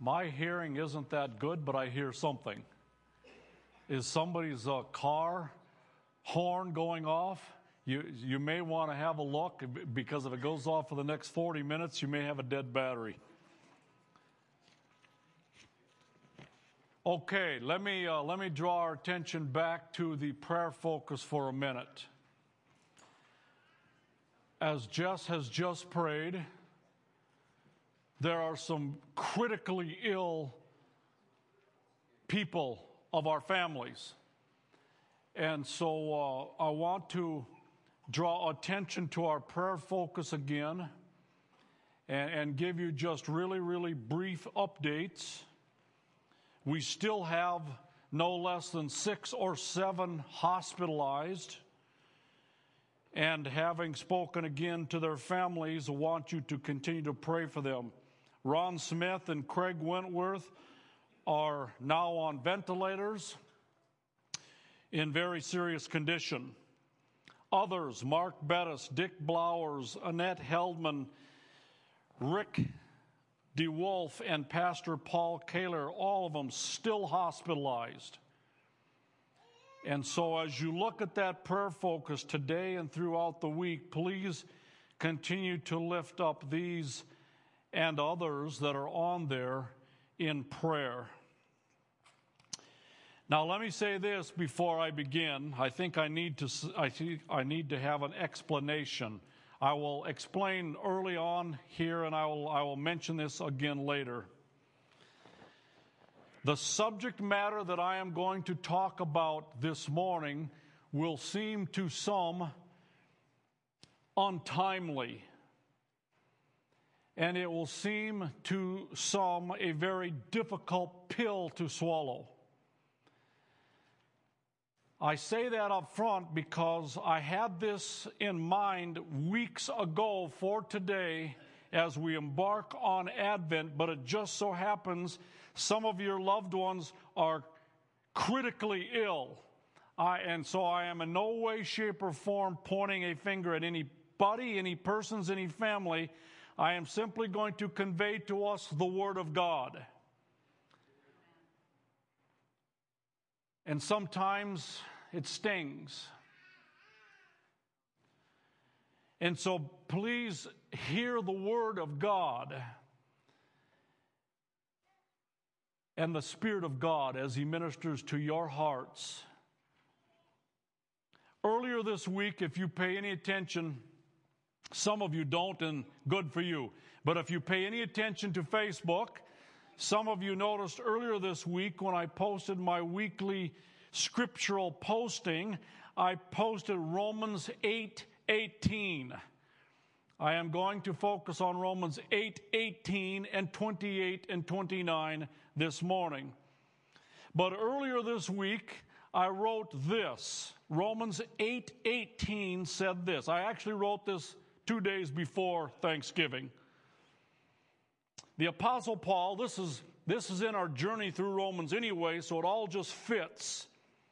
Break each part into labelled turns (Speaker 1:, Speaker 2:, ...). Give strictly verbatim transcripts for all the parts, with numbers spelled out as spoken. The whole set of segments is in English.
Speaker 1: My hearing isn't that good, but I hear something. Is somebody's uh, car horn going off? You, you may want to have a look, because if it goes off for the next forty minutes, you may have a dead battery. Okay, let me, uh, let me draw our attention back to the prayer focus for a minute. As Jess has just prayed, there are some critically ill people of our families. And so uh, I want to draw attention to our prayer focus again and, and give you just really, really brief updates. We still have no less than six or seven hospitalized. And having spoken again to their families, I want you to continue to pray for them. Ron Smith and Craig Wentworth are now on ventilators in very serious condition. Others, Mark Bettis, Dick Blowers, Annette Heldman, Rick DeWolf, and Pastor Paul Kaler, all of them still hospitalized. And so as you look at that prayer focus today and throughout the week, please continue to lift up these and others that are on there in prayer. Now, let me say this before I begin. I think I need to I think I need to have an explanation. I will explain early on here, and I will I will mention this again later. The subject matter that I am going to talk about this morning will seem to some untimely, and it will seem to some a very difficult pill to swallow. I say that up front because I had this in mind weeks ago for today as we embark on Advent, but it just so happens some of your loved ones are critically ill. I, and so I am in no way, shape, or form pointing a finger at anybody, any persons, any family. I am simply going to convey to us the Word of God. And sometimes it stings. And so please hear the Word of God and the Spirit of God as He ministers to your hearts. Earlier this week, if you pay any attention, some of you don't, and good for you. But if you pay any attention to Facebook, some of you noticed earlier this week when I posted my weekly scriptural posting, I posted Romans eight eighteen. I am going to focus on Romans eight eighteen and twenty-eight and twenty-nine this morning. But earlier this week, I wrote this. Romans eight eighteen said this. I actually wrote this two days before Thanksgiving. The Apostle Paul, this is, this is in our journey through Romans anyway, so it all just fits.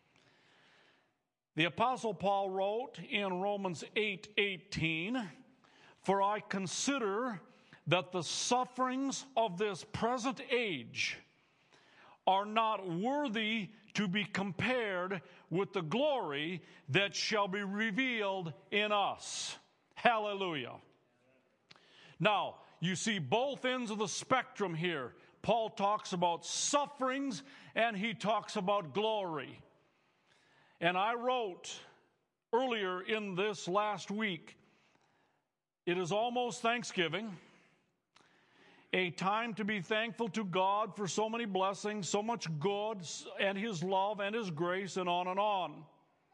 Speaker 1: The Apostle Paul wrote in Romans eight eighteen, "For I consider that the sufferings of this present age are not worthy to be compared with the glory that shall be revealed in us." Hallelujah. Now, you see both ends of the spectrum here. Paul talks about sufferings and he talks about glory. And I wrote earlier in this last week, it is almost Thanksgiving, a time to be thankful to God for so many blessings, so much good, and His love and His grace, and on and on.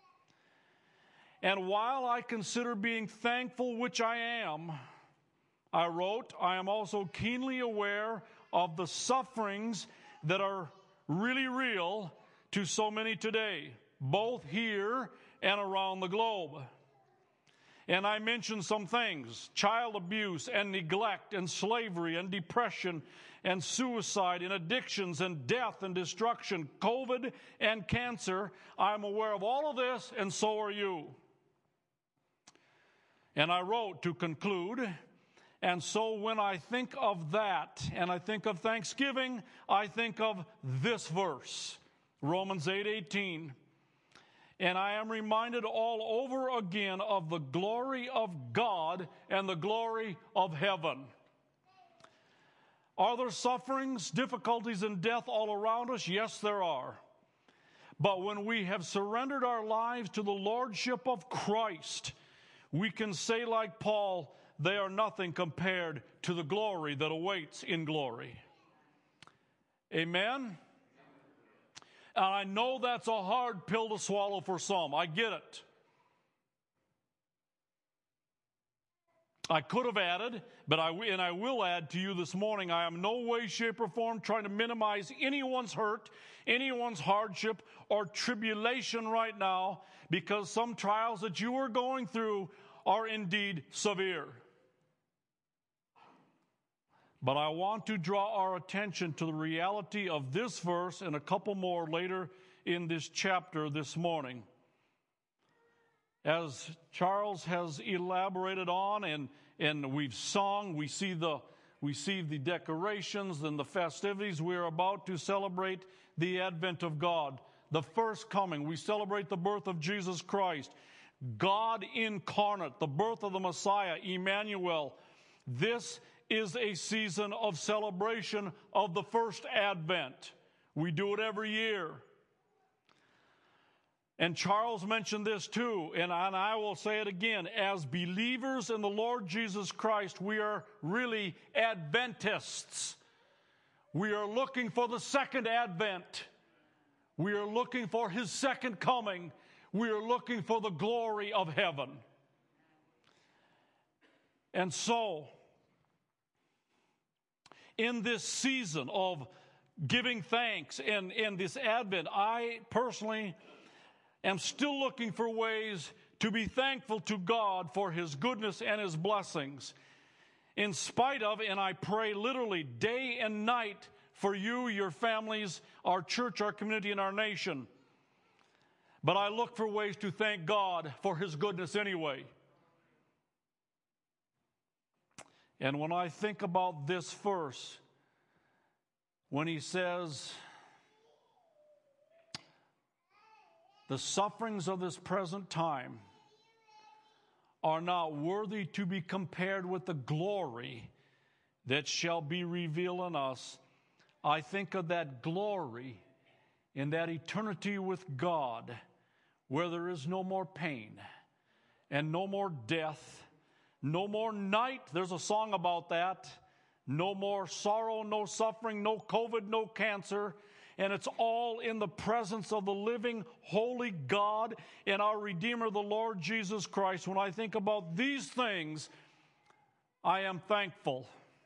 Speaker 1: And while I consider being thankful, which I am, I wrote, I am also keenly aware of the sufferings that are really real to so many today, both here and around the globe. And I mentioned some things: child abuse and neglect and slavery and depression and suicide and addictions and death and destruction, COVID and cancer. I'm aware of all of this, and so are you. And I wrote to conclude, And so when I think of that, and I think of Thanksgiving, I think of this verse, Romans eight eighteen. And I am reminded all over again of the glory of God and the glory of heaven. Are there sufferings, difficulties, and death all around us? Yes, there are. But when we have surrendered our lives to the lordship of Christ, we can say like Paul, they are nothing compared to the glory that awaits in glory. Amen? And I know that's a hard pill to swallow for some. I get it. I could have added, but I and I will add to you this morning, I am no way, shape, or form trying to minimize anyone's hurt, anyone's hardship, or tribulation right now, because some trials that you are going through are indeed severe. But I want to draw our attention to the reality of this verse and a couple more later in this chapter this morning. As Charles has elaborated on and, and we've sung, we see the we see the decorations and the festivities. We are about to celebrate the advent of God, the first coming. We celebrate the birth of Jesus Christ, God incarnate, the birth of the Messiah, Emmanuel. This is a season of celebration of the first advent. We do it every year. And Charles mentioned this too, and I, and I will say it again. As believers in the Lord Jesus Christ, we are really Adventists. We are looking for the second advent. We are looking for His second coming. We are looking for the glory of heaven. And so, in this season of giving thanks and, and this Advent, I personally am still looking for ways to be thankful to God for His goodness and His blessings. In spite of, and I pray literally day and night for you, your families, our church, our community, and our nation. But I look for ways to thank God for His goodness anyway. And when I think about this verse, when he says, the sufferings of this present time are not worthy to be compared with the glory that shall be revealed in us, I think of that glory in that eternity with God, where there is no more pain and no more death, no more night. There's a song about that. No more sorrow, no suffering, no COVID, no cancer. And it's all in the presence of the living, holy God and our Redeemer, the Lord Jesus Christ. When I think about these things, I am thankful.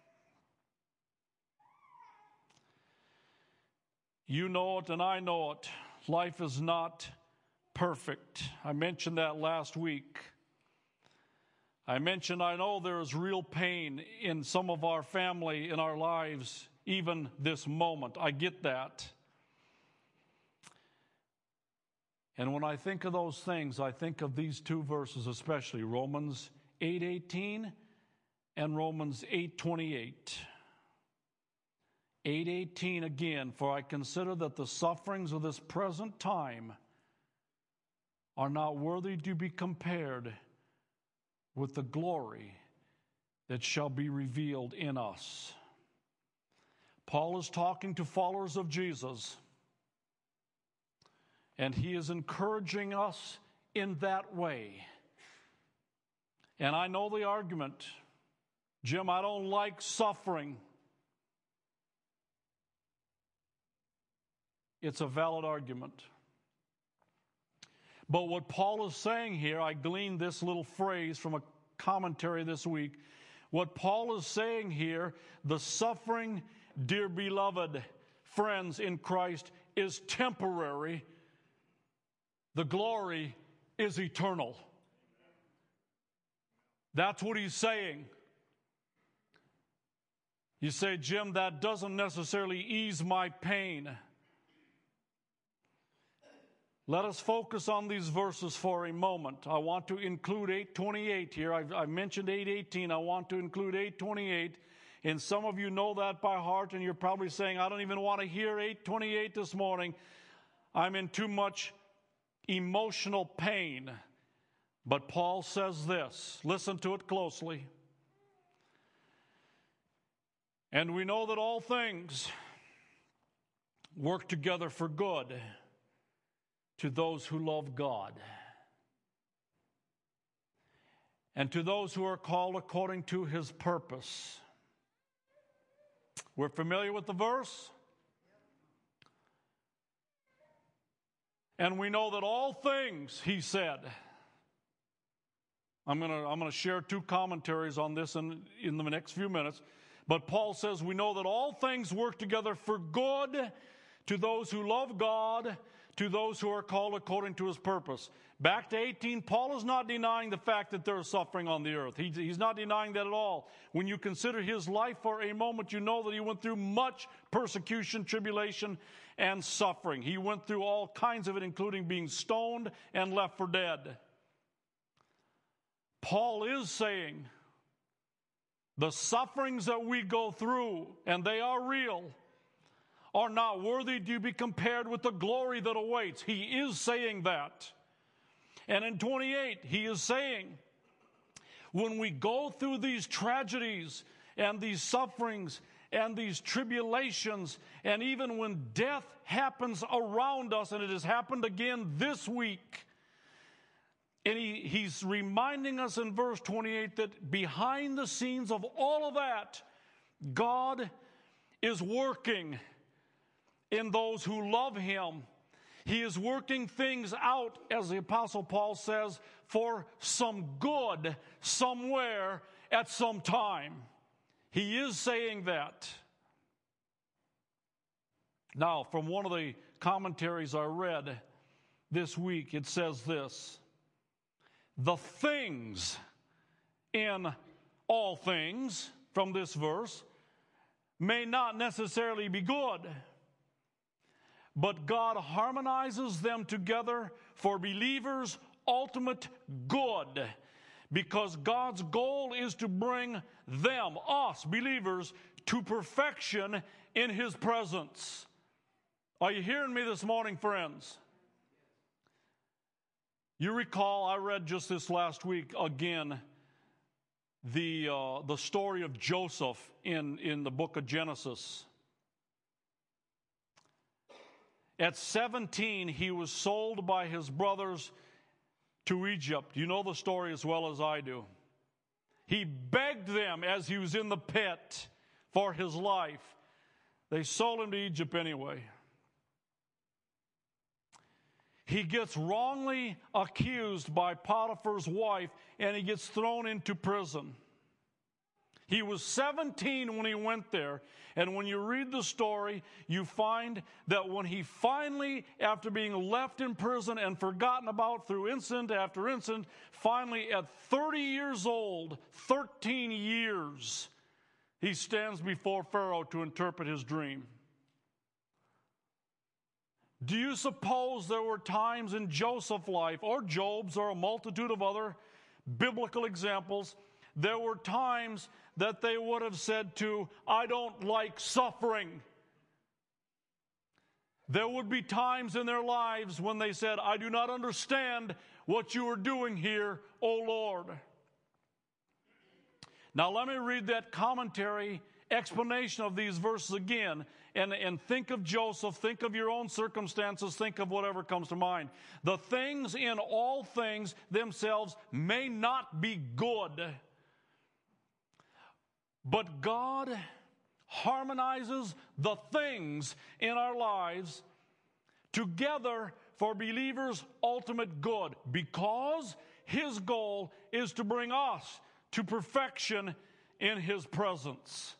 Speaker 1: You know it and I know it. Life is not perfect. I mentioned that last week. I mentioned I know there is real pain in some of our family, in our lives, even this moment. I get that. And when I think of those things, I think of these two verses especially, Romans eight eighteen and Romans eight twenty-eight. eight eighteen again, for I consider that the sufferings of this present time are not worthy to be compared with the glory that shall be revealed in us. Paul is talking to followers of Jesus, and he is encouraging us in that way. And I know the argument, Jim, I don't like suffering. It's a valid argument. But what Paul is saying here, I gleaned this little phrase from a commentary this week. What Paul is saying here, the suffering, dear beloved friends in Christ, is temporary. The glory is eternal. That's what he's saying. You say, Jim, that doesn't necessarily ease my pain. Let us focus on these verses for a moment. I want to include eight twenty-eight here. I've, I've mentioned eight eighteen. I want to include eight twenty-eight. And some of you know that by heart, and you're probably saying, I don't even want to hear eight twenty-eight this morning. I'm in too much emotional pain. But Paul says this. Listen to it closely. And we know that all things work together for good to those who love God and to those who are called according to his purpose. We're familiar with the verse? And we know that all things, he said. I'm going to I'm going to share two commentaries on this in, in the next few minutes. But Paul says we know that all things work together for good to those who love God, to those who are called according to his purpose. Back to eighteen, Paul is not denying the fact that there is suffering on the earth. He, he's not denying that at all. When you consider his life for a moment, you know that he went through much persecution, tribulation, and suffering. He went through all kinds of it, including being stoned and left for dead. Paul is saying the sufferings that we go through, and they are real, are not worthy to be compared with the glory that awaits. He is saying that. And in twenty-eight, he is saying, when we go through these tragedies and these sufferings and these tribulations, and even when death happens around us, and it has happened again this week, and he, he's reminding us in verse twenty-eight that behind the scenes of all of that, God is working in those who love him. He is working things out, as the Apostle Paul says, for some good somewhere at some time. He is saying that. Now, from one of the commentaries I read this week, it says this: the things in all things from this verse may not necessarily be good, but God harmonizes them together for believers' ultimate good, because God's goal is to bring them, us believers, to perfection in his presence. Are you hearing me this morning, friends? You recall, I read just this last week again the uh, the story of Joseph in, in the book of Genesis. At seventeen, he was sold by his brothers to Egypt. You know the story as well as I do. He begged them as he was in the pit for his life. They sold him to Egypt anyway. He gets wrongly accused by Potiphar's wife, and he gets thrown into prison. He was seventeen when he went there, and when you read the story, you find that when he finally, after being left in prison and forgotten about through incident after incident, finally at thirty years old, thirteen years, he stands before Pharaoh to interpret his dream. Do you suppose there were times in Joseph's life, or Job's, or a multitude of other biblical examples, there were times that they would have said to, I don't like suffering. There would be times in their lives when they said, I do not understand what you are doing here, O Lord. Now let me read that commentary explanation of these verses again, and, and think of Joseph, think of your own circumstances, think of whatever comes to mind. The things in all things themselves may not be good, but God harmonizes the things in our lives together for believers' ultimate good, because his goal is to bring us to perfection in his presence.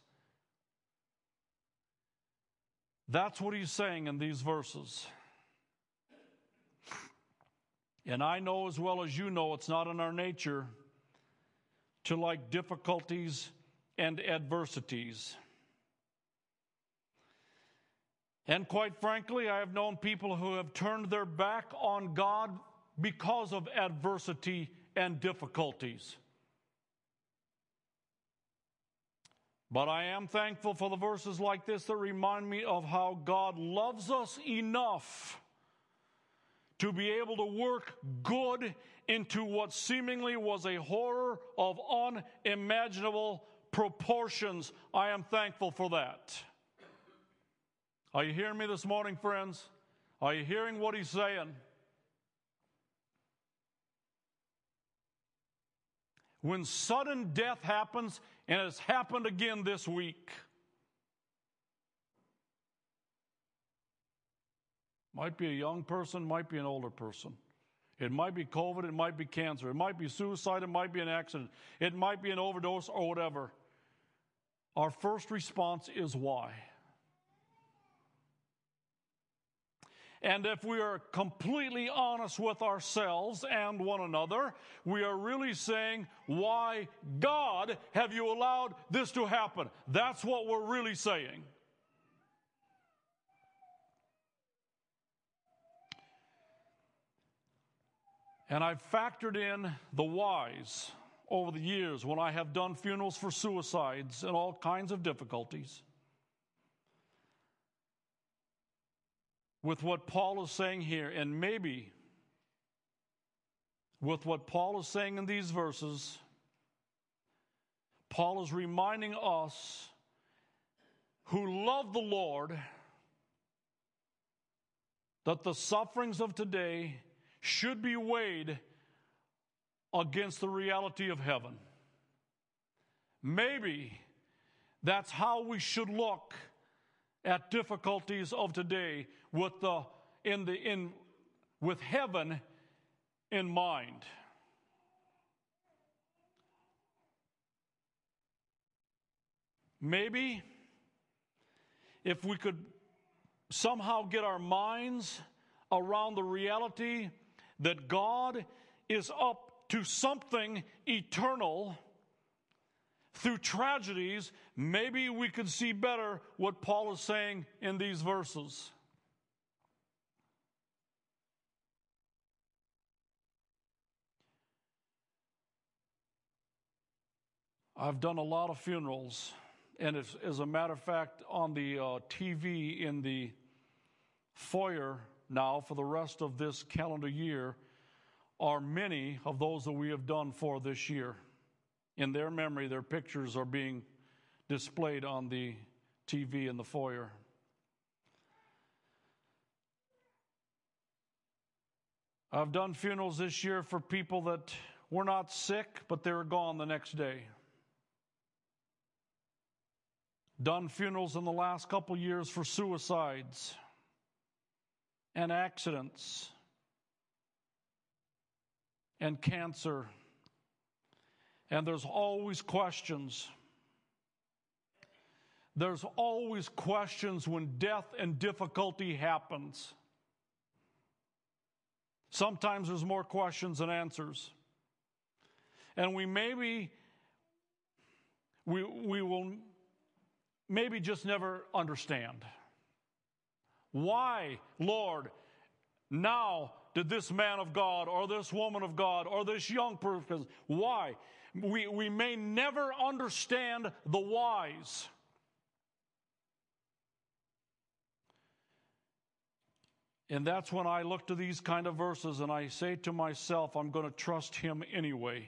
Speaker 1: That's what he's saying in these verses. And I know as well as you know, it's not in our nature to like difficulties and adversities. And quite frankly, I have known people who have turned their back on God because of adversity and difficulties. But I am thankful for the verses like this that remind me of how God loves us enough to be able to work good into what seemingly was a horror of unimaginable proportions. I am thankful for that. Are you hearing me this morning, friends? Are you hearing what he's saying? When sudden death happens, and it's happened again this week, might be a young person, might be an older person. It might be COVID, it might be cancer, it might be suicide, it might be an accident, it might be an overdose or whatever. Our first response is why? And if we are completely honest with ourselves and one another, we are really saying, why, God, have you allowed this to happen? That's what we're really saying. And I've factored in the whys over the years when I have done funerals for suicides and all kinds of difficulties. With what Paul is saying here, and maybe with what Paul is saying in these verses, Paul is reminding us who love the Lord that the sufferings of today should be weighed against the reality of heaven. Maybe that's how we should look at difficulties of today, with the in the in with heaven in mind. Maybe if we could somehow get our minds around the reality that God is up to something eternal through tragedies, maybe we could see better what Paul is saying in these verses. I've done a lot of funerals, and as, as a matter of fact, on the uh, T V in the foyer now for the rest of this calendar year are many of those that we have done for this year. In their memory, their pictures are being displayed on the T V in the foyer. I've done funerals this year for people that were not sick, but they were gone the next day. Done funerals in the last couple years for suicides and accidents and cancer. And there's always questions. There's always questions when death and difficulty happens. Sometimes there's more questions than answers. And we maybe, we, we will maybe just never understand. Why, Lord, now did this man of God or this woman of God or this young person, why? We, we may never understand the whys. And that's when I look to these kind of verses and I say to myself, I'm going to trust him anyway.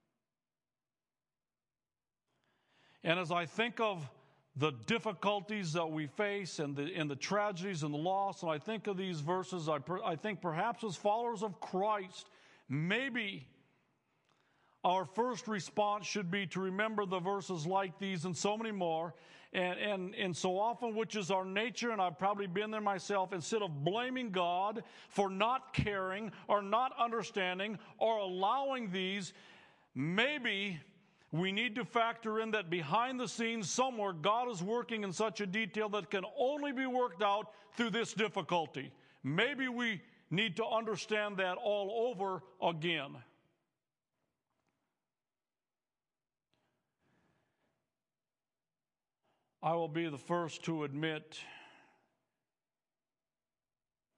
Speaker 1: And as I think of the difficulties that we face and the, and the tragedies and the loss, and I think of these verses, I, per, I think perhaps as followers of Christ, maybe our first response should be to remember the verses like these and so many more, and, and, and so often, which is our nature, and I've probably been there myself, instead of blaming God for not caring or not understanding or allowing these, maybe we need to factor in that behind the scenes somewhere God is working in such a detail that can only be worked out through this difficulty. Maybe we need to understand that all over again. I will be the first to admit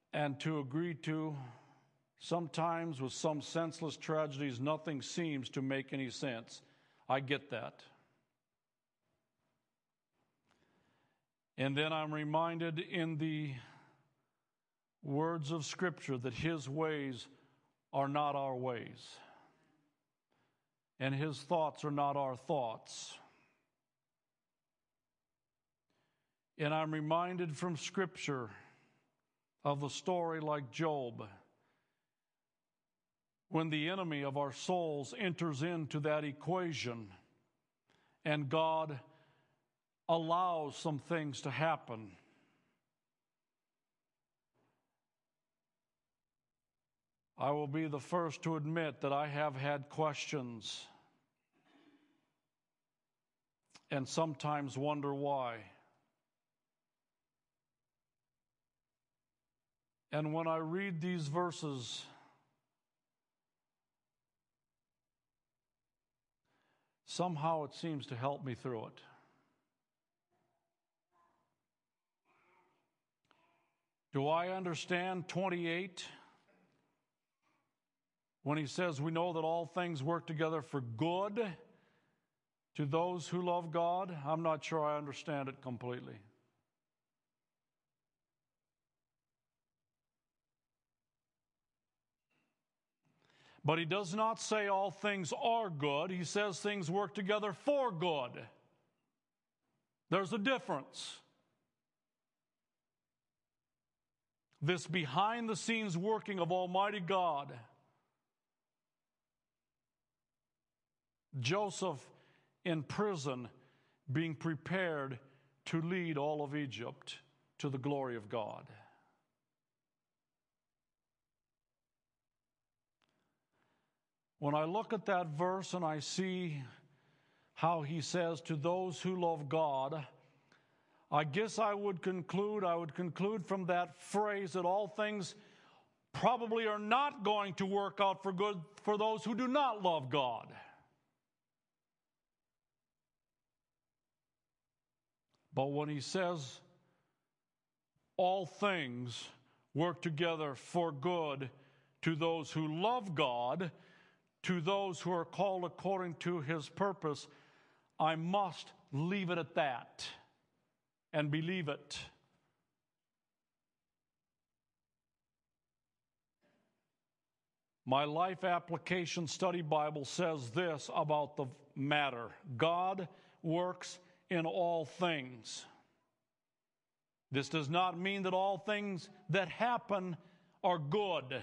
Speaker 1: and to agree to. Sometimes with some senseless tragedies, nothing seems to make any sense. I get that. And then I'm reminded in the words of Scripture that His ways are not our ways, and His thoughts are not our thoughts. And I'm reminded from Scripture of a story like Job, when the enemy of our souls enters into that equation and God allows some things to happen. I will be the first to admit that I have had questions and sometimes wonder why. And when I read these verses, somehow it seems to help me through it. Do I understand twenty-eight when he says we know that all things work together for good to those who love God? I'm not sure I understand it completely. But he does not say all things are good. He says things work together for good. There's a difference. This behind-the-scenes working of Almighty God. Joseph in prison being prepared to lead all of Egypt to the glory of God. When I look at that verse and I see how he says to those who love God, I guess I would conclude, I would conclude from that phrase that all things probably are not going to work out for good for those who do not love God. But when he says all things work together for good to those who love God, to those who are called according to His purpose, I must leave it at that and believe it. My Life Application Study Bible says this about the matter: God works in all things. This does not mean that all things that happen are good.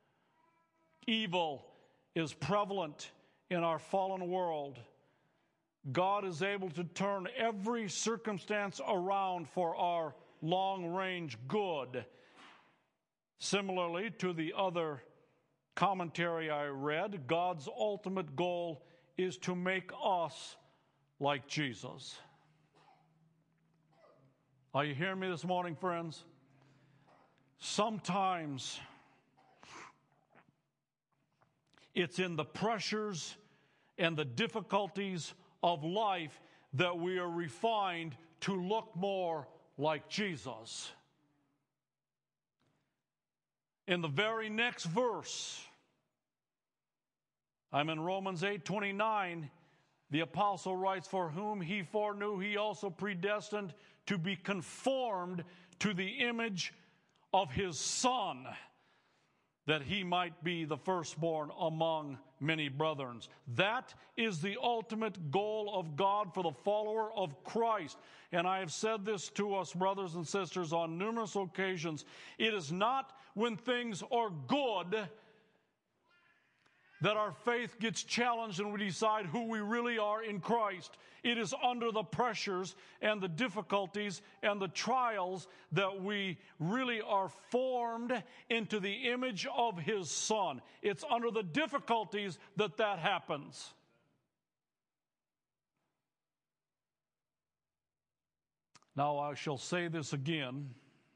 Speaker 1: Evil is prevalent in our fallen world. God is able to turn every circumstance around for our long-range good. Similarly to the other commentary I read, God's ultimate goal is to make us like Jesus. Are you hearing me this morning, friends? Sometimes it's in the pressures and the difficulties of life that we are refined to look more like Jesus. In the very next verse, I'm in Romans eight twenty-nine, the apostle writes, "For whom he foreknew, he also predestined to be conformed to the image of his Son, that he might be the firstborn among many brethren." That is the ultimate goal of God for the follower of Christ. And I have said this to us, brothers and sisters, on numerous occasions. It is not when things are good that our faith gets challenged and we decide who we really are in Christ. It is under the pressures and the difficulties and the trials that we really are formed into the image of His Son. It's under the difficulties that that happens. Now I shall say this again.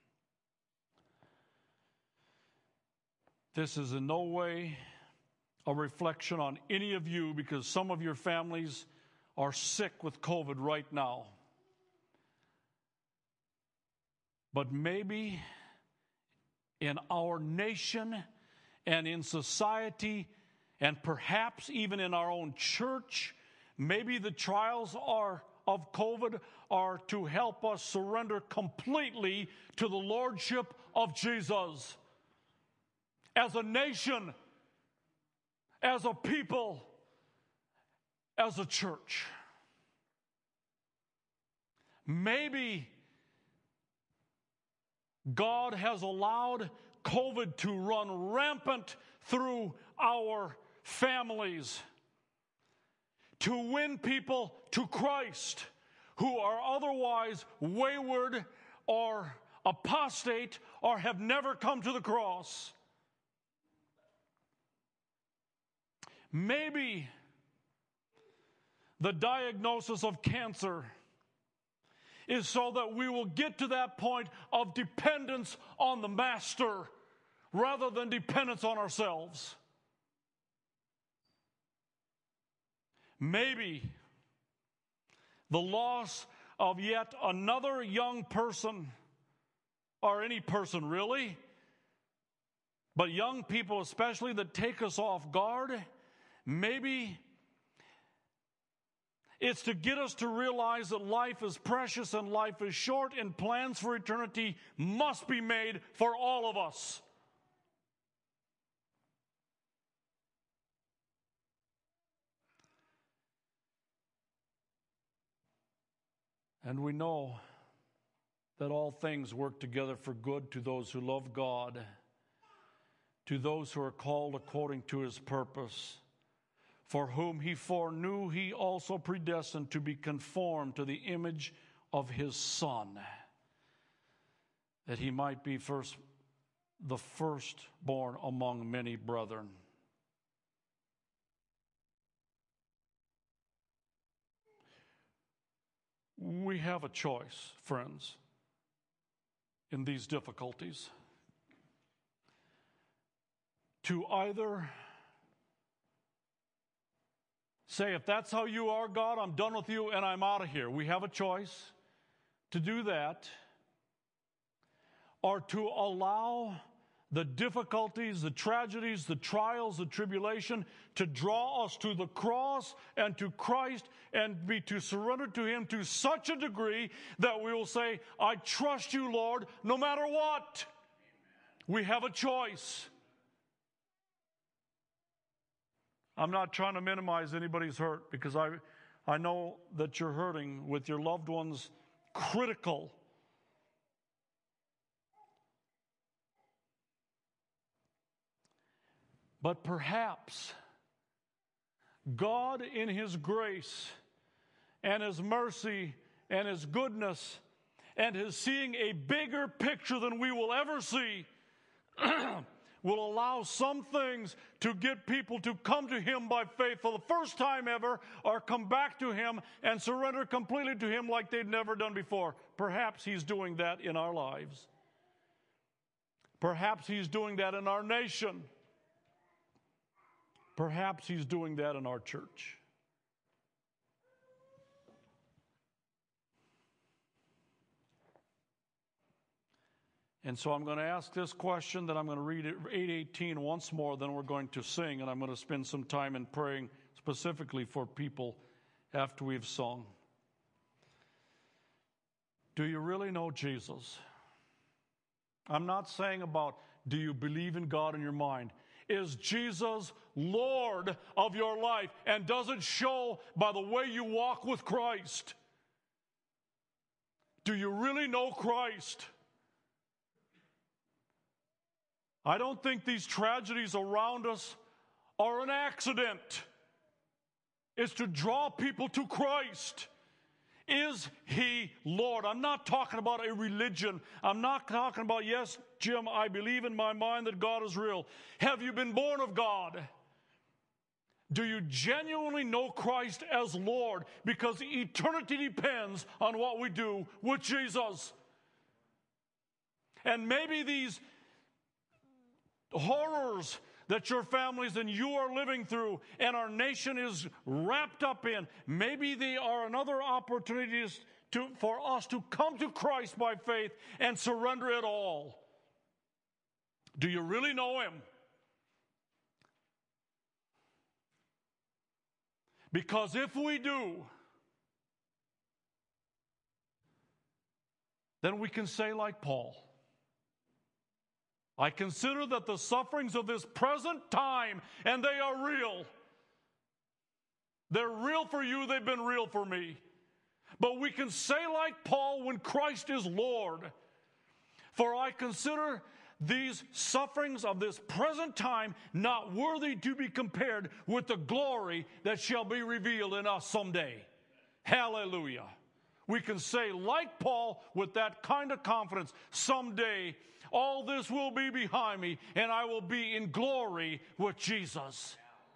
Speaker 1: This is in no way a reflection on any of you, because some of your families are sick with COVID right now. But maybe in our nation and in society, and perhaps even in our own church. Maybe the trials are of COVID are to help us surrender completely to the lordship of Jesus. As a nation, as a people, as a church. Maybe God has allowed COVID to run rampant through our families to win people to Christ who are otherwise wayward or apostate or have never come to the cross. Maybe the diagnosis of cancer is so that we will get to that point of dependence on the Master rather than dependence on ourselves. Maybe the loss of yet another young person, or any person really, but young people especially that take us off guard, maybe it's to get us to realize that life is precious and life is short, and plans for eternity must be made for all of us. And we know that all things work together for good to those who love God, to those who are called according to his purpose. For whom he foreknew, he also predestined to be conformed to the image of his Son, that he might be first, the firstborn among many brethren. We have a choice, friends, in these difficulties, to either say, if that's how you are, God, I'm done with you and I'm out of here. We have a choice to do that, or to allow the difficulties, the tragedies, the trials, the tribulation to draw us to the cross and to Christ and be to surrender to him to such a degree that we will say, I trust you, Lord, no matter what. Amen. We have a choice. I'm not trying to minimize anybody's hurt, because I, I know that you're hurting with your loved ones critical. But perhaps God in his grace and his mercy and his goodness and his seeing a bigger picture than we will ever see will allow some things to get people to come to him by faith for the first time ever, or come back to him and surrender completely to him like they'd never done before. Perhaps he's doing that in our lives. Perhaps he's doing that in our nation. Perhaps he's doing that in our church. And so I'm going to ask this question, then I'm going to read it, eight eighteen once more, then we're going to sing, and I'm going to spend some time in praying specifically for people after we've sung. Do you really know Jesus? I'm not saying about, do you believe in God in your mind? Is Jesus Lord of your life? And does it show by the way you walk with Christ? Do you really know Christ? I don't think these tragedies around us are an accident. It's to draw people to Christ. Is he Lord? I'm not talking about a religion. I'm not talking about, yes, Jim, I believe in my mind that God is real. Have you been born of God? Do you genuinely know Christ as Lord? Because eternity depends on what we do with Jesus. And maybe these horrors that your families and you are living through and our nation is wrapped up in, maybe they are another opportunity to, for us to come to Christ by faith and surrender it all. Do you really know Him? Because if we do, then we can say like Paul, I consider that the sufferings of this present time, and they are real. They're real for you, they've been real for me. But we can say like Paul, when Christ is Lord, for I consider these sufferings of this present time not worthy to be compared with the glory that shall be revealed in us someday. Hallelujah. We can say like Paul with that kind of confidence, someday all this will be behind me and I will be in glory with Jesus.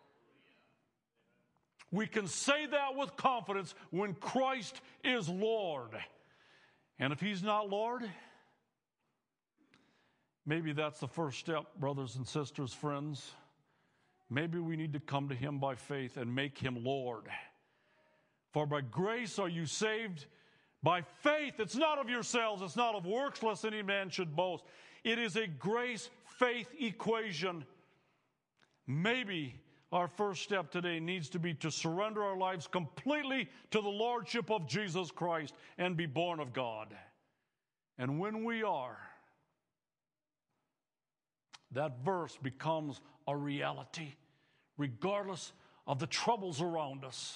Speaker 1: We can say that with confidence when Christ is Lord. And if He's not Lord, maybe that's the first step, brothers and sisters, friends. Maybe we need to come to Him by faith and make Him Lord. For by grace are you saved, by faith. It's not of yourselves, it's not of works, lest any man should boast. It is a grace-faith equation. Maybe our first step today needs to be to surrender our lives completely to the Lordship of Jesus Christ and be born of God. And when we are, that verse becomes a reality, regardless of the troubles around us.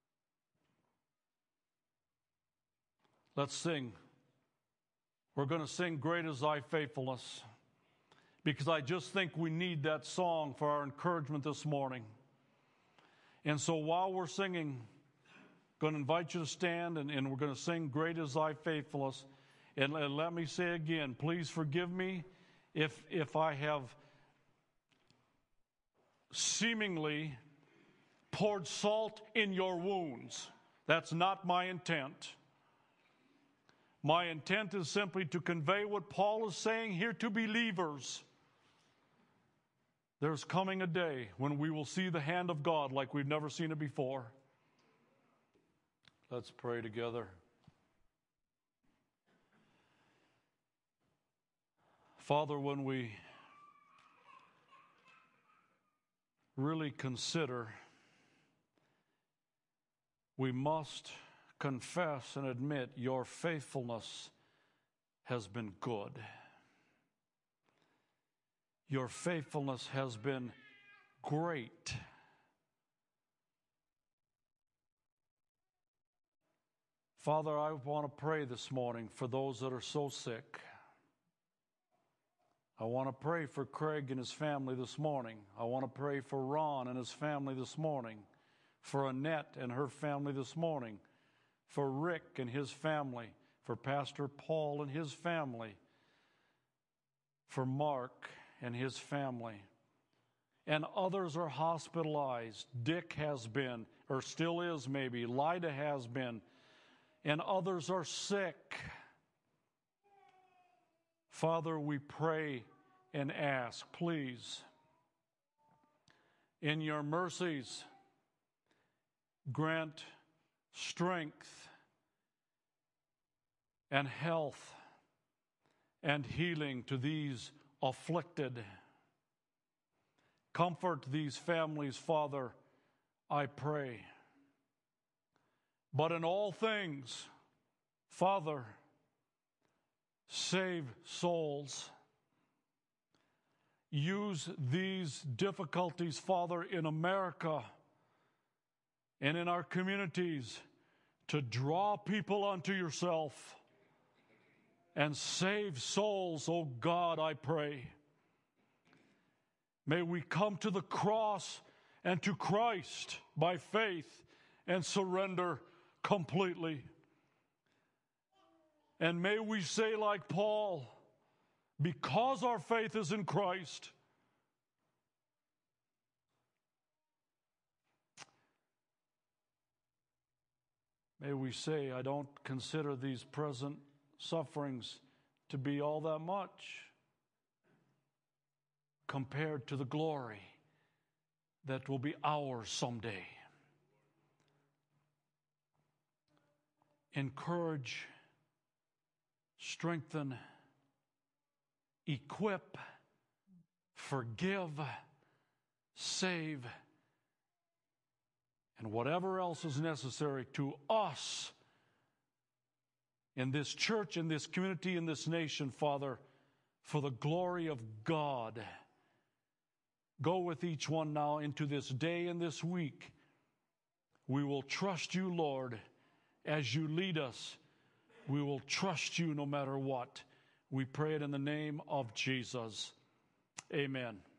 Speaker 1: Let's sing. We're going to sing Great Is Thy Faithfulness, because I just think we need that song for our encouragement this morning. And so while we're singing, I'm going to invite you to stand, and, and we're going to sing Great Is Thy Faithfulness. And, and let me say again, please forgive me if if I have seemingly poured salt in your wounds. That's not my intent. My intent is simply to convey what Paul is saying here to believers. There's coming a day when we will see the hand of God like we've never seen it before. Let's pray together. Father, when we really consider, we must confess and admit your faithfulness has been good. Your faithfulness has been great. Father, I want to pray this morning for those that are so sick. I want to pray for Craig and his family this morning. I want to pray for Ron and his family this morning, for Annette and her family this morning, for Rick and his family, for Pastor Paul and his family, for Mark and his family. And others are hospitalized. Dick has been, or still is maybe. Lyda has been. And others are sick. Father, we pray and ask, please, in your mercies, grant strength and health and healing to these afflicted. Comfort these families, Father, I pray. But in all things, Father, save souls. Use these difficulties, Father, in America and in our communities to draw people unto yourself and save souls, oh God, I pray. May we come to the cross and to Christ by faith and surrender completely. And may we say like Paul, because our faith is in Christ, may we say, I don't consider these present sufferings to be all that much compared to the glory that will be ours someday. Encourage, strengthen, equip, forgive, save, and whatever else is necessary to us in this church, in this community, in this nation, Father, for the glory of God. Go with each one now into this day and this week. We will trust you, Lord, as you lead us. We will trust you no matter what. We pray it in the name of Jesus. Amen.